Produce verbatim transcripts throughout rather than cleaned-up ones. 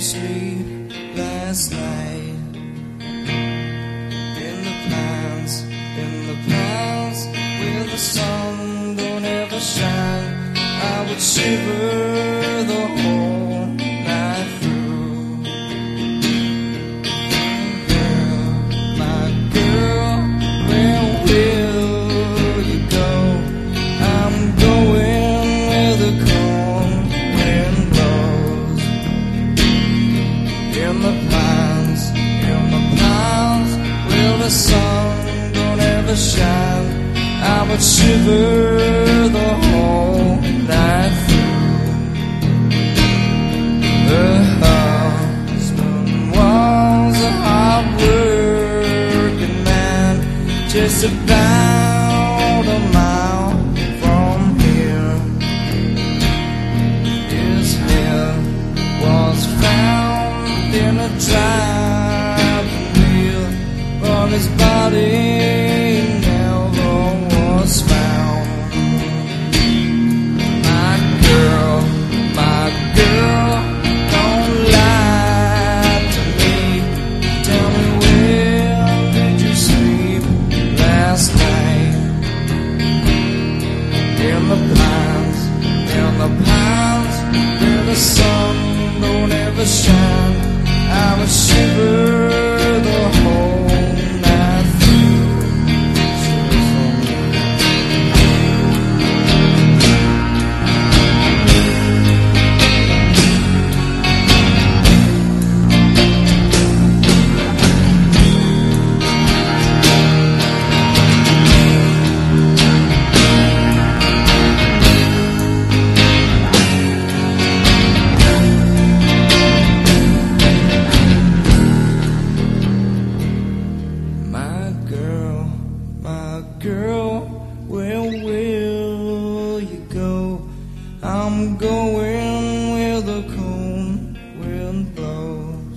sleep last night? In the pines, in the pines, where the sun don't ever shine, I would shiver the whole night through. Girl, my girl, where will you go? I'm going where the cold wind blows. In the pines, in the pines, where the sun don't ever shine, I would shiver the whole night through. The husband was a hard-working man, just about a mile from here. His head was found in a driving wheel, but his body never was found. My girl, my girl, don't lie to me. Tell me, where did you sleep last night? In the pines, in the pines, where the sun don't ever shine, I would shiver the whole night through. Girl, where will you go? I'm going where the cold wind blows.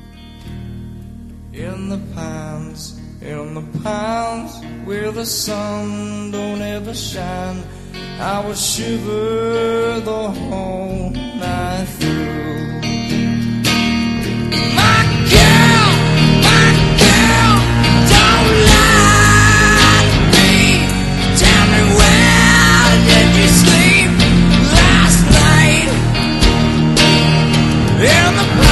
In the pines, in the pines, where the sun don't ever shine, I will shiver the whole night through. In the